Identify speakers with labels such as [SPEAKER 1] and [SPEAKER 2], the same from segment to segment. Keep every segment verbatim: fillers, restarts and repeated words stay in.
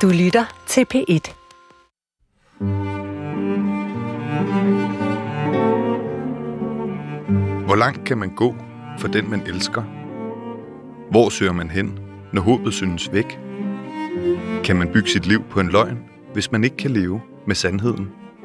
[SPEAKER 1] Du lytter til P et.
[SPEAKER 2] Hvor langt kan man gå for den, man elsker? Hvor søger man hen, når håbet synes væk? Kan man bygge sit liv på en løgn, hvis man ikke kan leve med sandheden?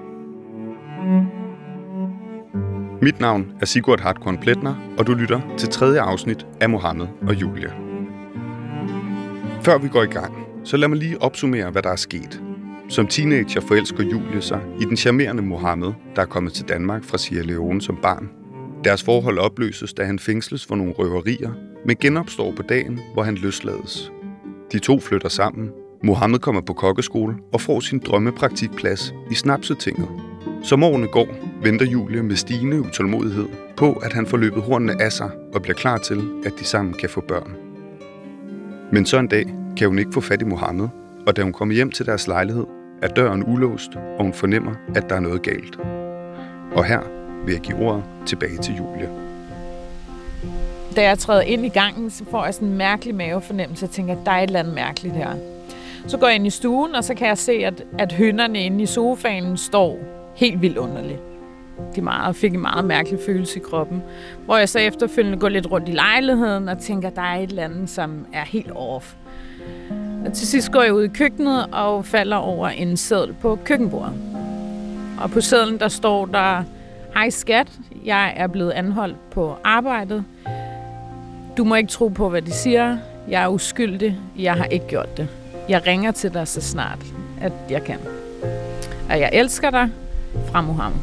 [SPEAKER 2] Mit navn er Sigurd Hartkorn Pletner, og du lytter til tredje afsnit af Mohammed og Julie. Før vi går i gang, så lad mig lige opsummere, hvad der er sket. Som teenager forelsker Julie sig i den charmerende Mohammed, der er kommet til Danmark fra Sierra Leone som barn. Deres forhold opløses, da han fængsles for nogle røverier, men genopstår på dagen, hvor han løslades. De to flytter sammen. Mohammed kommer på kokkeskole og får sin drømmepraktikplads i Snapsetinget. Som årene går, venter Julie med stigende utålmodighed på, at han får løbet hornene af sig og bliver klar til, at de sammen kan få børn. Men så en dag kan hun ikke få fat i Mohammed, og da hun kommer hjem til deres lejlighed, er døren ulåst, og hun fornemmer, at der er noget galt. Og her vil jeg give ordet tilbage til Julie.
[SPEAKER 3] Da jeg træder ind i gangen, så får jeg sådan en mærkelig mavefornemmelse og tænker, at der er et eller andet mærkeligt her. Så går jeg ind i stuen, og så kan jeg se, at, at hønerne inde i sofaen står helt vildt underligt. De meget, fik en meget mærkelig følelse i kroppen. Hvor jeg så efterfølgende går lidt rundt i lejligheden og tænker, at der er et eller andet, som er helt off. Og til sidst går jeg ud i køkkenet og falder over en seddel på køkkenbordet. Og på sedlen der står der: Hej skat, jeg er blevet anholdt på arbejdet. Du må ikke tro på, hvad de siger. Jeg er uskyldig. Jeg har ikke gjort det. Jeg ringer til dig så snart, at jeg kan. Og jeg elsker dig. Fra Mohammed.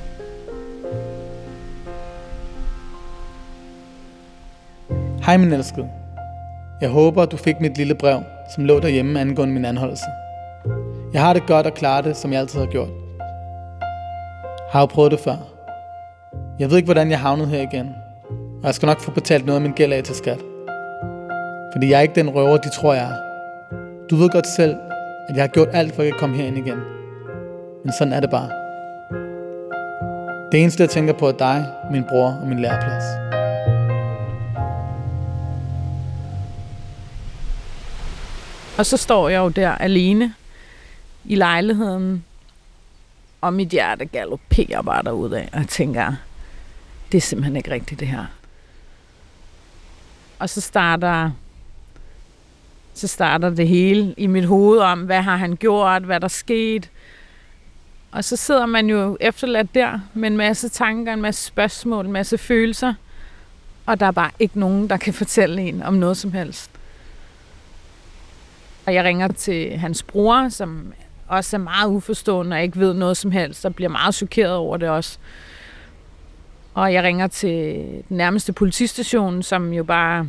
[SPEAKER 4] Hej min elskede. Jeg håber, du fik mit lille brev, som lå derhjemme angående min anholdelse. Jeg har det godt og klarer det, som jeg altid har gjort. Har jo prøvet det før. Jeg ved ikke, hvordan jeg havnede her igen, og jeg skal nok få betalt noget af min gæld af til skat. Fordi jeg er ikke den røver, de tror jeg er. Du ved godt selv, at jeg har gjort alt, for at jeg kan komme herind igen. Men sådan er det bare. Det eneste, jeg tænker på, er dig, min bror og min læreplads.
[SPEAKER 3] Og så står jeg jo der alene i lejligheden, og mit hjerte galopperer bare derudad, og jeg tænker, det er simpelthen ikke rigtigt det her. Og så starter, så starter det hele i mit hoved om, hvad har han gjort, hvad der skete. Og så sidder man jo efterladt der med en masse tanker, en masse spørgsmål, en masse følelser, og der er bare ikke nogen, der kan fortælle en om noget som helst. Og jeg ringer til hans bror, som også er meget uforstående og ikke ved noget som helst, og bliver meget chokeret over det også. Og jeg ringer til den nærmeste politistation, som jo bare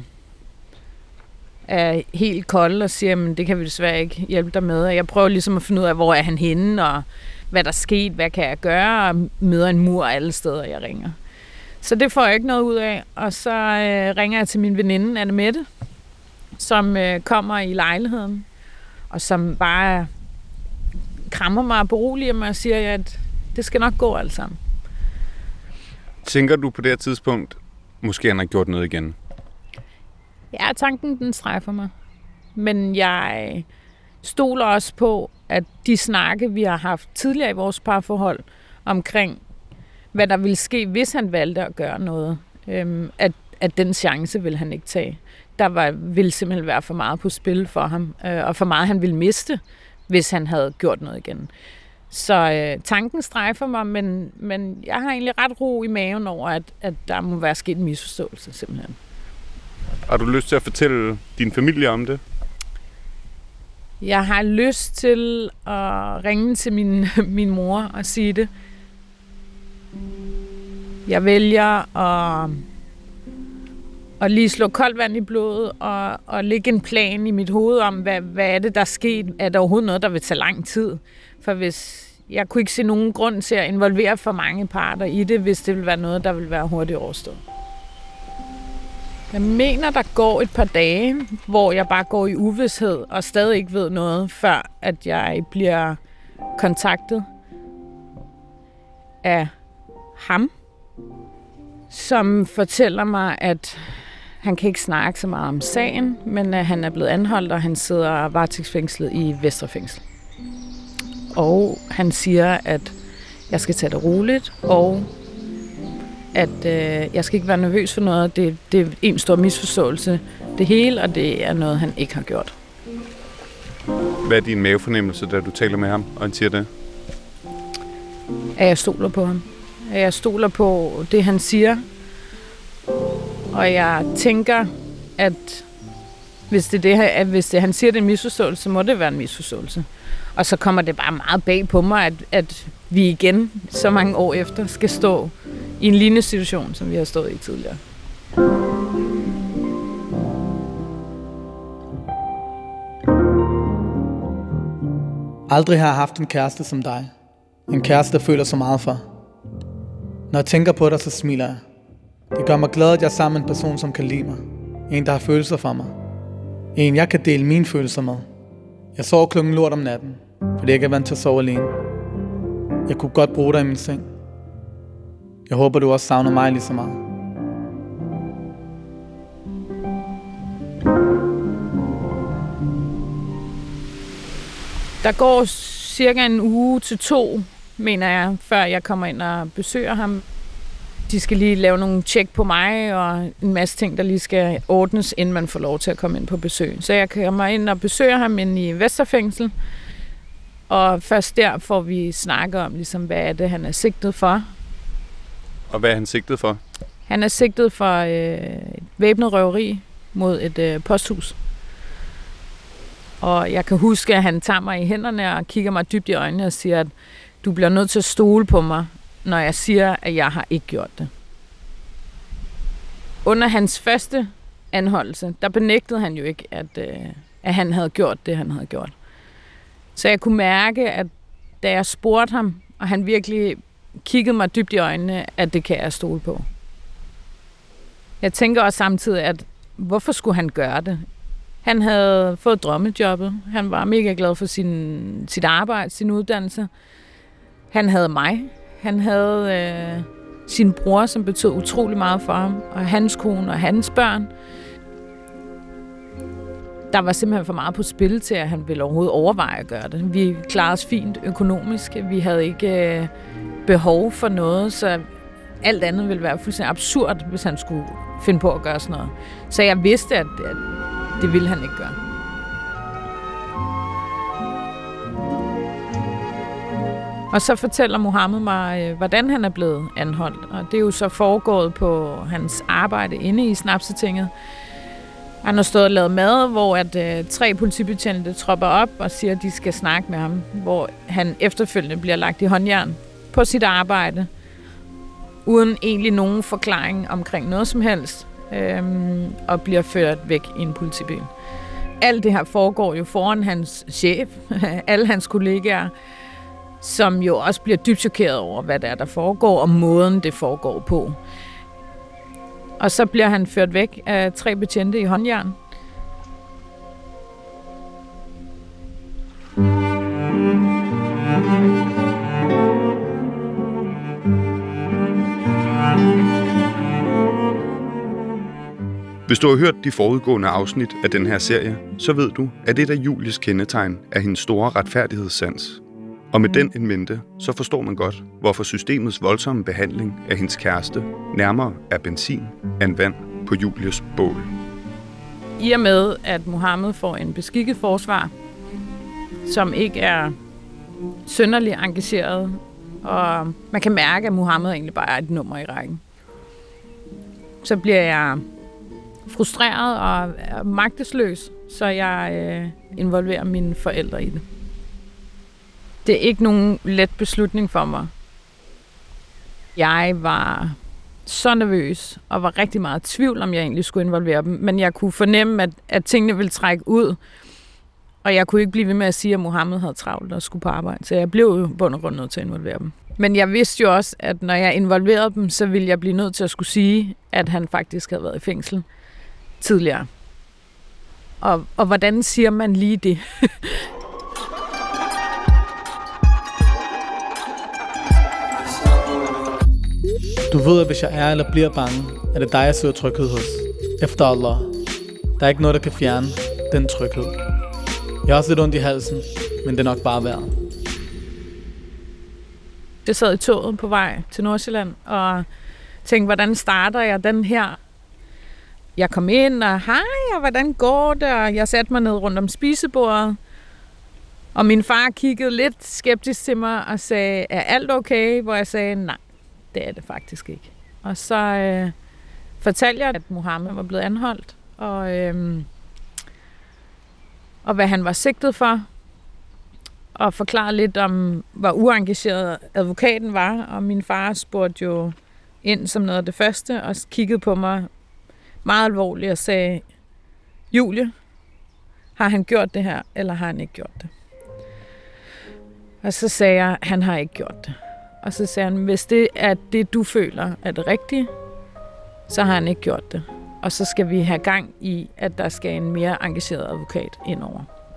[SPEAKER 3] er helt kold og siger, men det kan vi desværre ikke hjælpe dig med. Og jeg prøver ligesom at finde ud af, hvor er han henne, og hvad der er sket, hvad kan jeg gøre, og møder en mur alle steder, jeg ringer. Så det får jeg ikke noget ud af. Og så øh, ringer jeg til min veninde, Anne Mette, som øh, kommer i lejligheden, og som bare krammer mig og beroliger mig og siger, at det skal nok gå alt sammen.
[SPEAKER 2] Tænker du på det her tidspunkt, måske han har gjort noget igen?
[SPEAKER 3] Ja, tanken den strejfer mig. Men jeg stoler også på, at de snakke, vi har haft tidligere i vores parforhold, omkring hvad der ville ske, hvis han valgte at gøre noget, øhm, at, at den chance vil han ikke tage. Der var, ville simpelthen være for meget på spil for ham, øh, og for meget han ville miste, hvis han havde gjort noget igen. Så øh, tanken strejfer mig, men, men jeg har egentlig ret ro i maven over, at, at der må være sket en misforståelse simpelthen.
[SPEAKER 2] Har du lyst til at fortælle din familie om det?
[SPEAKER 3] Jeg har lyst til at ringe til min, min mor og sige det. Jeg vælger at, at lige slå koldt vand i blodet og, og lægge en plan i mit hoved om, hvad, hvad er det, der er sket. Er der overhovedet noget, der vil tage lang tid? For hvis jeg kunne ikke se nogen grund til at involvere for mange parter i det, hvis det ville være noget, der ville være hurtigt overstået. Jeg mener, der går et par dage, hvor jeg bare går i uvished og stadig ikke ved noget, før at jeg bliver kontaktet af ham, som fortæller mig, at Han kan ikke snakke så meget om sagen, men han er blevet anholdt, og han sidder varetægtsfængslet i Vestre Fængsel. Og han siger, at jeg skal tage det roligt, og at øh, jeg skal ikke være nervøs for noget. Det, det er en stor misforståelse, det hele, og det er noget, han ikke har gjort.
[SPEAKER 2] Hvad er din mavefornemmelse, da du taler med ham, og han siger det?
[SPEAKER 3] At jeg stoler på ham. At jeg stoler på det, han siger. Og jeg tænker, at hvis det, det, at hvis det, han siger, det er en misforståelse, så må det være en misforståelse. Og så kommer det bare meget bag på mig, at, at vi igen, så mange år efter, skal stå i en lignende situation, som vi har stået i tidligere.
[SPEAKER 4] Aldrig har jeg haft en kæreste som dig. En kæreste, der føler så meget for. Når jeg tænker på dig, så smiler jeg. Det gør mig glad, at jeg er sammen med en person, som kan lide mig. En, der har følelser for mig. En, jeg kan dele mine følelser med. Jeg sover klokken lort om natten, fordi jeg ikke er vant til at sove alene. Jeg kunne godt bruge dig i min seng. Jeg håber, du også savner mig lige så meget.
[SPEAKER 3] Der går cirka en uge til to, mener jeg, før jeg kommer ind og besøger ham. De skal lige lave nogle tjek på mig, og en masse ting, der lige skal ordnes, inden man får lov til at komme ind på besøg. Så jeg kommer ind og besøger ham inde i Vestre Fængsel, og først der får vi snakket om, ligesom, hvad er det, han er sigtet for.
[SPEAKER 2] Og hvad er han sigtet for?
[SPEAKER 3] Han er sigtet for øh, et væbnet røveri mod et øh, posthus. Og jeg kan huske, at han tager mig i hænderne og kigger mig dybt i øjnene og siger, at du bliver nødt til at stole på mig, når jeg siger, at jeg har ikke gjort det. Under hans første anholdelse, der benægtede han jo ikke, at, øh, at han havde gjort det, han havde gjort. Så jeg kunne mærke, at da jeg spurgte ham, og han virkelig kiggede mig dybt i øjnene, at det kan jeg stole på. Jeg tænker også samtidig, at hvorfor skulle han gøre det? Han havde fået drømmejobbet. Han var mega glad for sin, sit arbejde, sin uddannelse. Han havde mig. Han havde øh, sin bror, som betød utrolig meget for ham, og hans kone og hans børn. Der var simpelthen for meget på spil til, at han ville overhovedet overveje at gøre det. Vi klarede os fint økonomisk. Vi havde ikke øh, behov for noget, så alt andet ville være fuldstændig absurd, hvis han skulle finde på at gøre sådan noget. Så jeg vidste, at, at det ville han ikke gøre. Og så fortæller Mohammed mig, hvordan han er blevet anholdt. Og det er jo så foregået på hans arbejde inde i Snapsetinget. Han har stået og lavet mad, hvor at, øh, tre politibetjente tropper op og siger, at de skal snakke med ham. Hvor han efterfølgende bliver lagt i håndjern på sit arbejde, uden egentlig nogen forklaring omkring noget som helst, øh, og bliver ført væk i en politibil. Alt det her foregår jo foran hans chef, alle hans kollegaer, som jo også bliver dybt chokeret over, hvad der er, der foregår, og måden, det foregår på. Og så bliver han ført væk af tre betjente i håndjern.
[SPEAKER 2] Hvis du har hørt de forudgående afsnit af den her serie, så ved du, at det er Julies kendetegn er hendes store retfærdighedssans. Og med den en mente, så forstår man godt, hvorfor systemets voldsomme behandling af hendes kæreste nærmere er benzin end vand på Julies bål.
[SPEAKER 3] I og med, at Mohammed får en beskikket forsvar, som ikke er synderligt engageret, og man kan mærke, at Mohammed egentlig bare er et nummer i rækken, så bliver jeg frustreret og magtesløs, så jeg øh, involverer mine forældre i det. Det er ikke nogen let beslutning for mig. Jeg var så nervøs og var rigtig meget i tvivl, om jeg egentlig skulle involvere dem. Men jeg kunne fornemme, at, at tingene ville trække ud. Og jeg kunne ikke blive ved med at sige, at Mohammed havde travlt og skulle på arbejde. Så jeg blev jo bund og grund nødt til at involvere dem. Men jeg vidste jo også, at når jeg involverede dem, så ville jeg blive nødt til at skulle sige, at han faktisk havde været i fængsel tidligere. Og, og hvordan siger man lige det?
[SPEAKER 4] Du ved, at hvis jeg er eller bliver bange, er det dig, jeg søger tryghed hos. Efter Allah. Der er ikke noget, der kan fjerne den tryghed. Jeg har også lidt ondt i halsen, men det er nok bare vejret.
[SPEAKER 3] Jeg sad i toget på vej til Nordsjælland og tænkte, hvordan starter jeg den her? Jeg kom ind, og hej, og hvordan går det? Og jeg satte mig ned rundt om spisebordet. Og min far kiggede lidt skeptisk til mig og sagde, er alt okay? Hvor jeg sagde, nej, det er det faktisk ikke. Og så øh, fortalte jeg, at Mohammed var blevet anholdt, og, øh, og hvad han var sigtet for. Og forklare lidt om, hvor uengageret advokaten var. Og min far spurgte jo ind som noget af det første, og kiggede på mig meget alvorligt og sagde, Julie, har han gjort det her, eller har han ikke gjort det? Og så sagde jeg, han har ikke gjort det. Og så sagde han, hvis det er det, du føler er det rigtige, så har han ikke gjort det. Og så skal vi have gang i, at der skal en mere engageret advokat indover.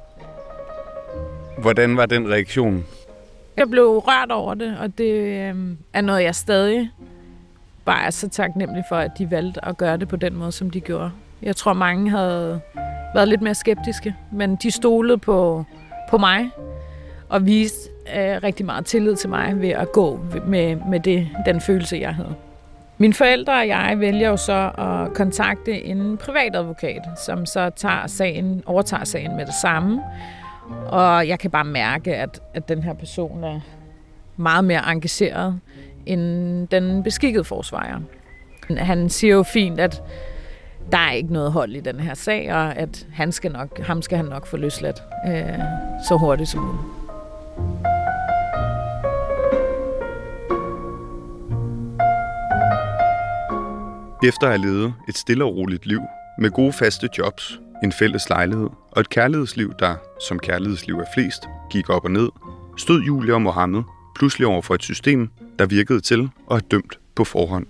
[SPEAKER 2] Hvordan var den reaktion?
[SPEAKER 3] Jeg blev rørt over det, og det øh, er noget, jeg stadig bare er så taknemmelig for, at de valgte at gøre det på den måde, som de gjorde. Jeg tror, mange havde været lidt mere skeptiske, men de stolede på, på mig og viste øh, rigtig meget tillid til mig ved at gå med, med det, den følelse, jeg havde. Mine forældre og jeg vælger jo så at kontakte en privatadvokat, som så tager sagen, overtager sagen med det samme. Og jeg kan bare mærke, at, at den her person er meget mere engageret end den beskikkede forsvarer. Han siger jo fint, at der er ikke noget hold i den her sag, og at han skal nok, ham skal han nok få løsladt øh, så hurtigt som muligt.
[SPEAKER 2] Efter at have levet et stille og roligt liv med gode faste jobs, en fælles lejlighed og et kærlighedsliv, der, som kærlighedsliv er flest, gik op og ned, stod Julie og Mohammed pludselig over for et system, der virkede til og er dømt på forhånd.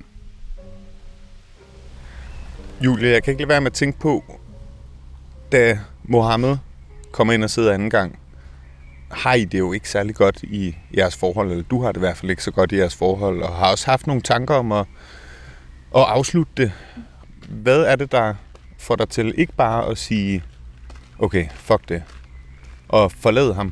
[SPEAKER 2] Julie, jeg kan ikke lade være med at tænke på, da Mohammed kommer ind og sidder anden gang, har I det jo ikke særlig godt i jeres forhold, eller du har det i hvert fald ikke så godt i jeres forhold, og har også haft nogle tanker om at, at afslutte det. Hvad er det, der får dig til ikke bare at sige, okay, fuck det, og forlade ham?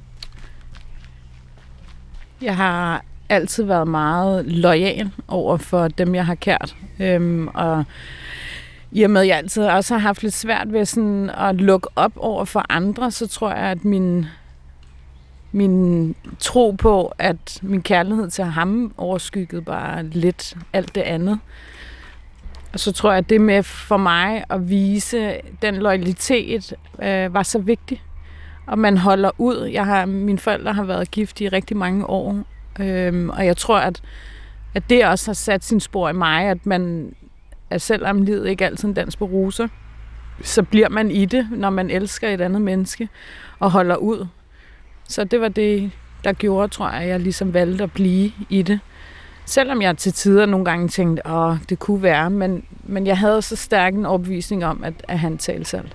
[SPEAKER 3] Jeg har altid været meget loyal over for dem, jeg har kært. Øhm, og i og med, at jeg altid også har haft lidt svært ved sådan at lukke op over for andre, så tror jeg, at min, min tro på, at min kærlighed til ham overskyggede bare lidt alt det andet. Og så tror jeg, at det med for mig at vise den loyalitet øh, var så vigtigt. Og man holder ud. Jeg har, mine forældre har været gift i rigtig mange år. Øhm, og jeg tror, at, at det også har sat sin spor i mig, at man, at selvom livet ikke altid en dans på roser, så bliver man i det, når man elsker et andet menneske og holder ud. Så det var det, der gjorde, tror jeg, at jeg ligesom valgte at blive i det. Selvom jeg til tider nogle gange tænkte, åh, det kunne være, men, men jeg havde så stærk en overbevisning om, at, at han talte sandt.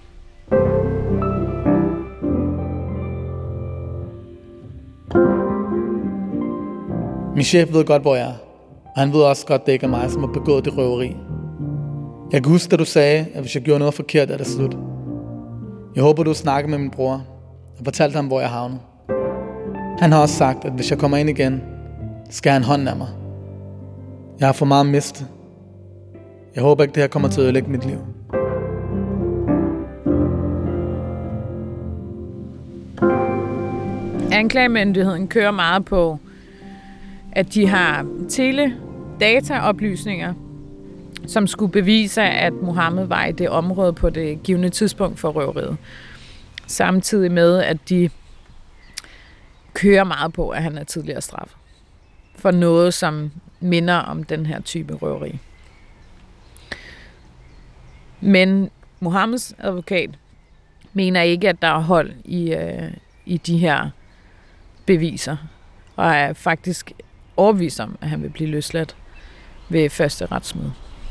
[SPEAKER 4] Min chef ved godt, hvor jeg er, og han ved også godt, det ikke er mig, som har begået det røveri. Jeg kan huske, da du sagde, at hvis jeg gjorde noget forkert, er det slut. Jeg håber, du snakker med min bror og fortalte ham, hvor jeg havnede. Han har også sagt, at hvis jeg kommer ind igen, skal han hånden af mig. Jeg har for meget mistet. Jeg håber ikke, det her kommer til at ødelægge mit liv.
[SPEAKER 3] Anklagemyndigheden kører meget på, at de har teledataoplysninger, som skulle bevise, at Mohammed var i det område på det givne tidspunkt for røveriet. Samtidig med, at de kører meget på, at han er tidligere straffet for noget, som minder om den her type røveri. Men Mohammeds advokat mener ikke, at der er hold i, øh, i de her beviser, og er faktisk overbevist om, at han vil blive løsladt ved første retsmøde.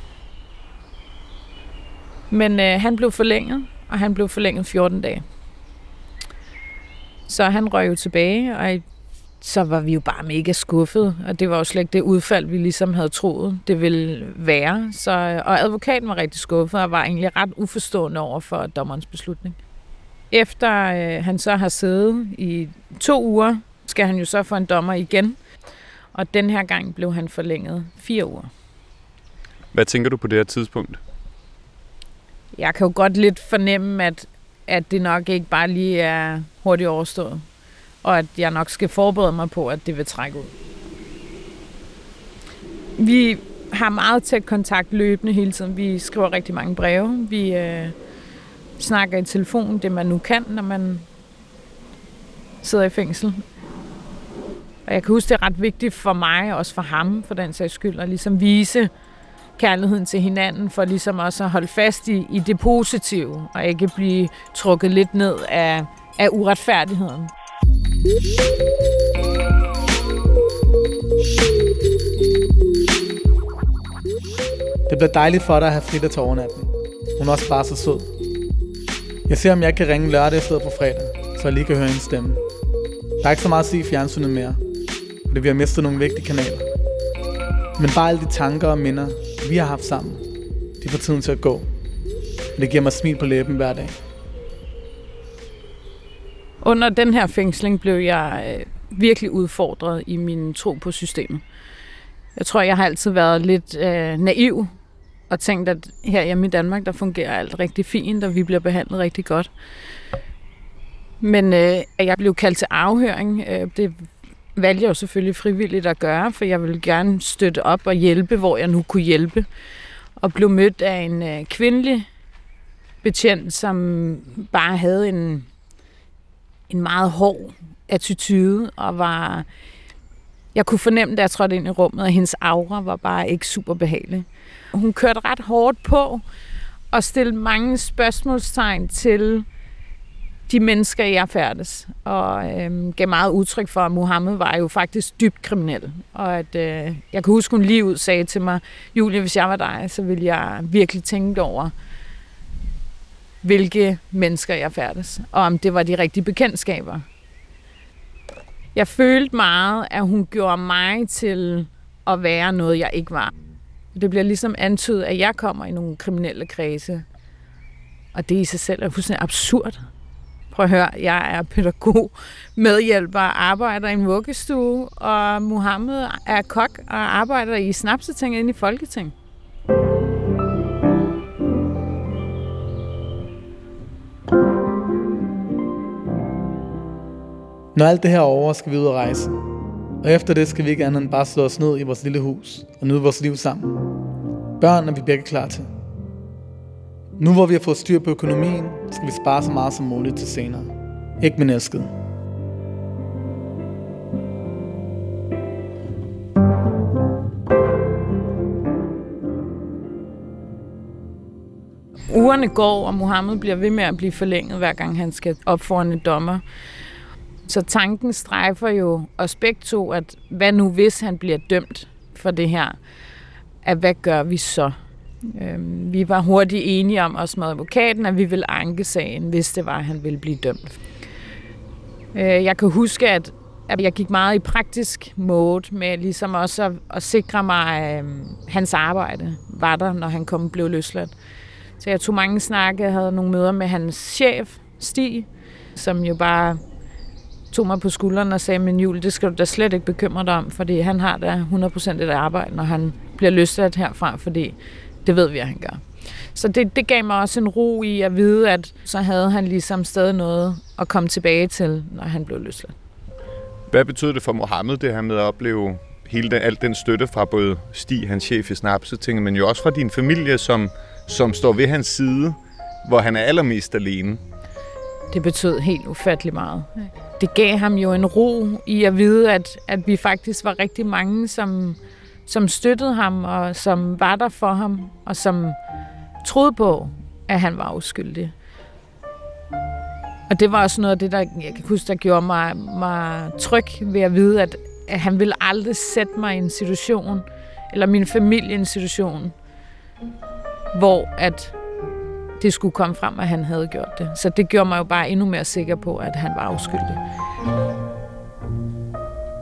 [SPEAKER 3] Men øh, han blev forlænget, og han blev forlænget fjorten dage. Så han røg jo tilbage, og i så var vi jo bare mega skuffede, og det var jo slet ikke det udfald, vi ligesom havde troet, det ville være. Så, og advokaten var rigtig skuffet, og var egentlig ret uforstående over for dommerens beslutning. Efter øh, han så har siddet i to uger, skal han jo så få en dommer igen, og den her gang blev han forlænget fire uger.
[SPEAKER 2] Hvad tænker du på det her tidspunkt?
[SPEAKER 3] Jeg kan jo godt lidt fornemme, at, at det nok ikke bare lige er hurtigt overstået, og at jeg nok skal forberede mig på, at det vil trække ud. Vi har meget tæt kontakt løbende hele tiden. Vi skriver rigtig mange breve. Vi øh, snakker i telefon, det man nu kan, når man sidder i fængsel. Og jeg kan huske, det er ret vigtigt for mig, og også for ham, for den sags skyld, at ligesom vise kærligheden til hinanden, for ligesom også at holde fast i, i det positive, og ikke blive trukket lidt ned af, af uretfærdigheden.
[SPEAKER 4] Det bliver dejligt for dig at have Frida til overnatning. Hun er også bare så sød. Jeg ser, om jeg kan ringe lørdag i stedet for fredag, så jeg lige kan høre hendes stemme. Der er ikke så meget at sige i fjernsynet mere, fordi vi har mistet nogle vigtige kanaler. Men bare alle de tanker og minder, vi har haft sammen, de får tiden til at gå. Og det giver mig smil på læben hver dag.
[SPEAKER 3] Under den her fængsling blev jeg øh, virkelig udfordret i min tro på systemet. Jeg tror, jeg har altid været lidt øh, naiv og tænkt, at her hjemme i Danmark, der fungerer alt rigtig fint, og vi bliver behandlet rigtig godt. Men øh, jeg blev kaldt til afhøring. Øh, det valgte jeg jo selvfølgelig frivilligt at gøre, for jeg ville gerne støtte op og hjælpe, hvor jeg nu kunne hjælpe. Og blev mødt af en øh, kvindelig betjent, som bare havde en, en meget hård attitude, og var... Jeg kunne fornemme, da jeg trådte ind i rummet, at hendes aura var bare ikke super behagelig. Hun kørte ret hårdt på og stillede mange spørgsmålstegn til de mennesker, jeg færdes. Og øhm, gav meget udtryk for, at Mohammed var jo faktisk dybt kriminel. Og at øh, jeg kan huske, hun lige ud sagde til mig, Julie, hvis jeg var dig, så ville jeg virkelig tænke over, hvilke mennesker jeg færdes. Og om det var de rigtige bekendtskaber. Jeg følte meget, at hun gjorde mig til at være noget, jeg ikke var. Det bliver ligesom antydet, at jeg kommer i nogle kriminelle kredse. Og det i sig selv er fuldstændig absurd. Prøv at høre, jeg er pædagog, medhjælper, arbejder i en vuggestue, og Mohammed er kok og arbejder i Snapsetinget inde i Folketinget.
[SPEAKER 4] Når alt det her er over, skal vi ud og rejse. Og efter det skal vi ikke andet end bare slå os ned i vores lille hus og nyde vores liv sammen. Børn er vi begge klar til. Nu hvor vi har fået styr på økonomien, skal vi spare så meget som muligt til senere. Ikke min elskede.
[SPEAKER 3] Ugerne går, og Mohammed bliver ved med at blive forlænget, hver gang han skal op foran en dommer. Så tanken strejfer jo os begge to, at hvad nu hvis han bliver dømt for det her? At hvad gør vi så? Øhm, vi var hurtigt enige om, også med advokaten, at vi ville anke sagen, hvis det var, at han ville blive dømt. Øh, jeg kan huske, at, at jeg gik meget i praktisk mode med ligesom også at, at sikre mig, at øh, hans arbejde var der, når han kom og blev løsladt. Så jeg tog mange snakke, jeg havde nogle møder med hans chef, Stig, som jo bare tog mig på skulderen og sagde, men Julie, det skal du da slet ikke bekymre dig om, fordi han har da hundrede procent et arbejde, når han bliver løsladt herfra, fordi det ved vi, at han gør. Så det, det gav mig også en ro i at vide, at så havde han ligesom stadig noget at komme tilbage til, når han blev løsladt.
[SPEAKER 2] Hvad betød det for Mohammed, det her med at opleve hele den, al den støtte fra både Stig, hans chef i Snapsetinget, men jo også fra din familie, som, som står ved hans side, hvor han er allermest alene?
[SPEAKER 3] Det betød helt ufattelig meget. Det gav ham jo en ro i at vide, at, at vi faktisk var rigtig mange, som, som støttede ham, og som var der for ham, og som troede på, at han var uskyldig. Og det var også noget af det, der, jeg kan huske, der gjorde mig, mig tryg ved at vide, at, at han ville aldrig sætte mig i en situation, eller min familie i en situation, hvor at det skulle komme frem, at han havde gjort det. Så det gjorde mig jo bare endnu mere sikker på, at han var uskyldig.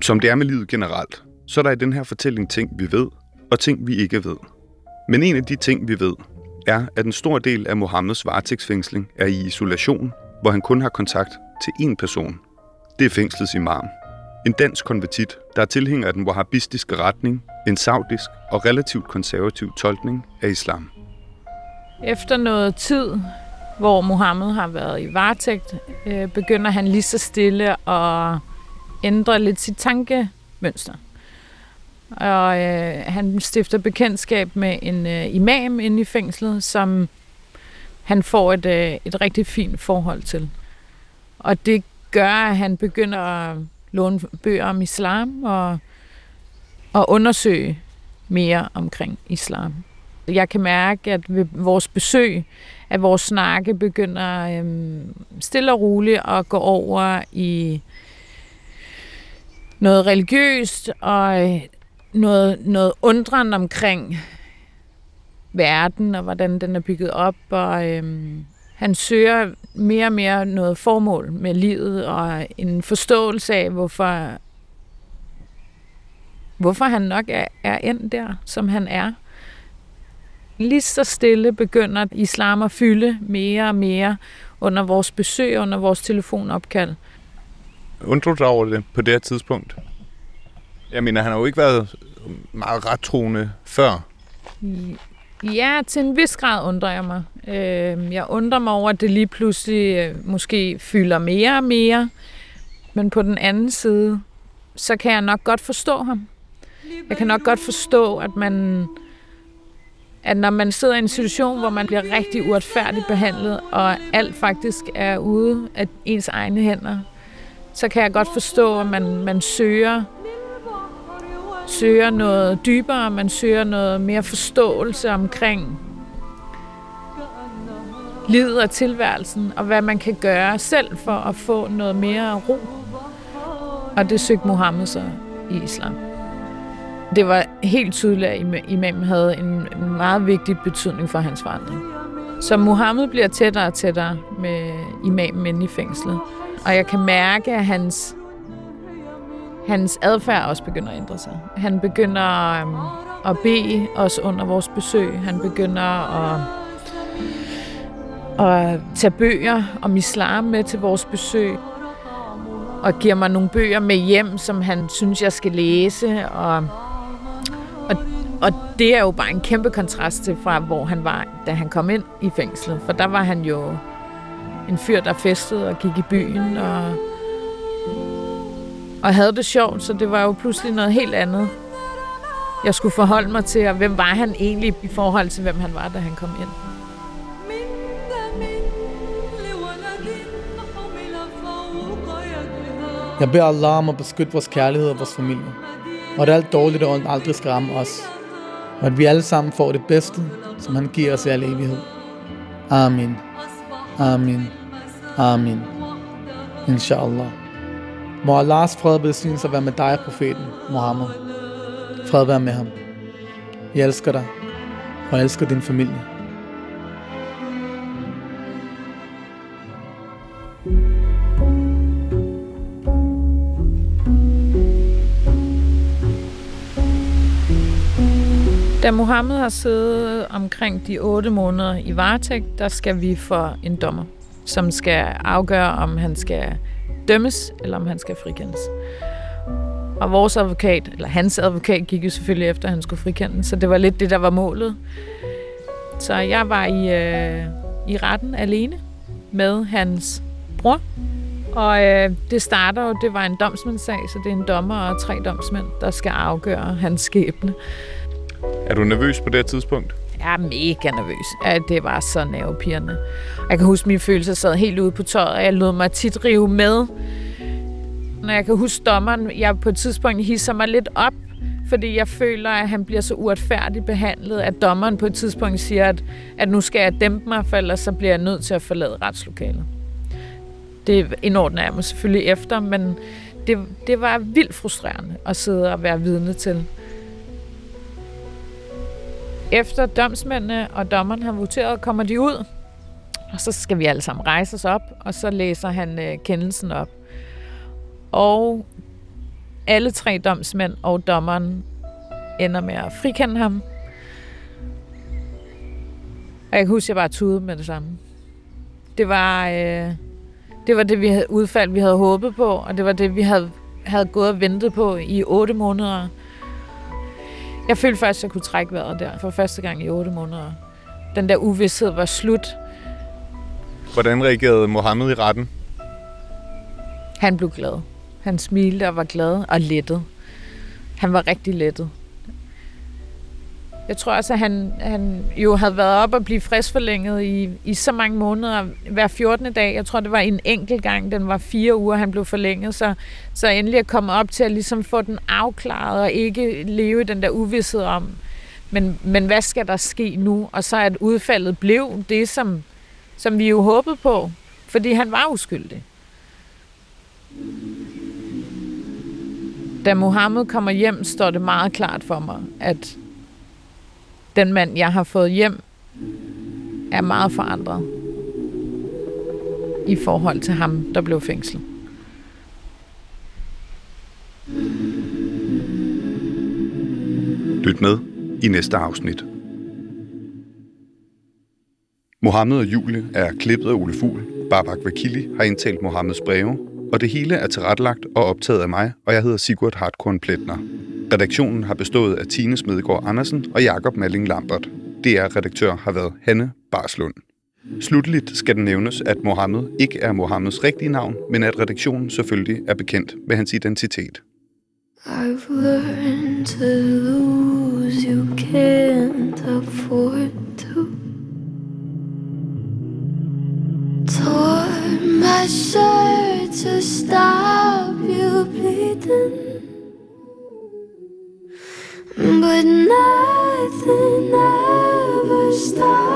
[SPEAKER 2] Som det er med livet generelt, så er der i den her fortælling ting, vi ved, og ting, vi ikke ved. Men en af de ting, vi ved, er, at en stor del af Mohammeds varetægtsfængsling er i isolation, hvor han kun har kontakt til én person. Det er fængslets imam. En dansk konvertit, der er tilhænger af den wahhabistiske retning, en saudisk og relativt konservativ tolkning af islam.
[SPEAKER 3] Efter noget tid, hvor Mohammed har været i varetægt, øh, begynder han lige så stille at ændre lidt sit tankemønster. Og øh, han stifter bekendtskab med en øh, imam inde i fængslet, som han får et, øh, et rigtig fint forhold til. Og det gør, at han begynder at låne bøger om islam og, og undersøge mere omkring islam. Jeg kan mærke, at ved vores besøg, at vores snakke begynder øhm, stille og roligt at gå over i noget religiøst og noget, noget undren omkring verden og hvordan den er bygget op. Og øhm, han søger mere og mere noget formål med livet og en forståelse af, hvorfor, hvorfor han nok er, er endt der, som han er. Lige så stille begynder islam at fylde mere og mere under vores besøg, under vores telefonopkald.
[SPEAKER 1] Undrer du dig over det på det her tidspunkt? Jeg mener, han har jo ikke været meget rettroende før.
[SPEAKER 3] Ja, til en vis grad undrer jeg mig. Jeg undrer mig over, at det lige pludselig måske fylder mere og mere. Men på den anden side, så kan jeg nok godt forstå ham. Jeg kan nok godt forstå, at man... at når man sidder i en situation, hvor man bliver rigtig uretfærdigt behandlet, og alt faktisk er ude af ens egne hænder, så kan jeg godt forstå, at man, man søger, søger noget dybere, man søger noget mere forståelse omkring livet og tilværelsen, og hvad man kan gøre selv for at få noget mere ro. Og det søgte Mohammed så i islam. Det var helt tydeligt, at imamen havde en meget vigtig betydning for hans forandring. Så Mohammed bliver tættere og tættere med imamen inde i fængslet. Og jeg kan mærke, at hans, hans adfærd også begynder at ændre sig. Han begynder um, at bede os under vores besøg. Han begynder at, at tage bøger om islam med til vores besøg. Og giver mig nogle bøger med hjem, som han synes, jeg skal læse. Og Og, og det er jo bare en kæmpe kontrast til fra, hvor han var, da han kom ind i fængslet. For der var han jo en fyr, der festede og gik i byen og, og havde det sjovt. Så det var jo pludselig noget helt andet. Jeg skulle forholde mig til, og hvem var han egentlig i forhold til, hvem han var, da han kom ind.
[SPEAKER 4] Jeg beder Allah om at beskytte vores kærlighed og vores familie. Og at alt dårligt og ondt aldrig skal ramme os. Og at vi alle sammen får det bedste, som han giver os i al evighed. Amin. Amin. Amin. Inshallah. Må Allahs fred og velsignelse være med dig, profeten Mohammed. Fred være med ham. Jeg elsker dig, og jeg elsker din familie.
[SPEAKER 3] Da Mohammed har siddet omkring de otte måneder i varetægt, der skal vi for en dommer, som skal afgøre, om han skal dømmes, eller om han skal frikendes. Og vores advokat, eller hans advokat, gik jo selvfølgelig efter, at han skulle frikendes, så det var lidt det, der var målet. Så jeg var i, øh, i retten alene med hans bror, og øh, det starter jo, det var en domsmandssag, så det er en dommer og tre domsmænd, der skal afgøre hans skæbne.
[SPEAKER 1] Er du nervøs på det tidspunkt?
[SPEAKER 3] Jeg er mega nervøs. Ja, det var så nervepirrende. Jeg kan huske, at mine følelser sad helt ude på tøjet, og jeg lod mig tit rive med. Når jeg kan huske dommeren, jeg på et tidspunkt hisser mig lidt op, fordi jeg føler, at han bliver så uretfærdigt behandlet, at dommeren på et tidspunkt siger, at, at nu skal jeg dæmpe mig, for ellers så bliver jeg nødt til at forlade retslokalet. Det indordner jeg mig selvfølgelig efter, men det, det var vildt frustrerende at sidde og være vidne til. Efter domsmændene og dommeren har voteret, kommer de ud, og så skal vi alle sammen rejse os op, og så læser han øh, kendelsen op. Og alle tre domsmænd og dommeren ender med at frikende ham. Og jeg kan huske, at jeg bare tudede med det samme. Det var, øh, det var det vi havde, udfald, vi havde håbet på, og det var det, vi havde, havde gået og ventet på i otte måneder. Jeg følte først, at jeg kunne trække vejret der for første gang i otte måneder. Den der uvidshed var slut.
[SPEAKER 1] Hvordan reagerede Mohammed i retten?
[SPEAKER 3] Han blev glad. Han smilte og var glad og lettet. Han var rigtig lettet. Jeg tror også, at han, han jo havde været op og blive friskforlænget i, i så mange måneder, hver fjortende dag. Jeg tror, det var en enkelt gang, den var fire uger, han blev forlænget. Så, så endelig at komme op til at ligesom få den afklaret og ikke leve i den der uvished om, men, men hvad skal der ske nu? Og så at udfaldet blev det, som, som vi jo håbede på, fordi han var uskyldig. Da Mohammed kommer hjem, står det meget klart for mig, at den mand, jeg har fået hjem, er meget forandret i forhold til ham, der blev fængslet.
[SPEAKER 2] Lyt med i næste afsnit. Mohammed og Julie er klippet af Ole Fugl. Babak Vakili har indtalt Mohammeds breve, og det hele er tilrettelagt og optaget af mig, og jeg hedder Sigurd Hartkorn Pletner. Redaktionen har bestået af Tine Smedegaard Andersen og Jakob Malling Lambert. D R-redaktør har været Hanne Barslund. Slutteligt skal det nævnes, at Mohammed ikke er Mohammeds rigtige navn, men at redaktionen selvfølgelig er bekendt med hans identitet.
[SPEAKER 5] I've learned to lose, you can't afford to. Tore my shirt to stop you bleeding, but nothing ever stops.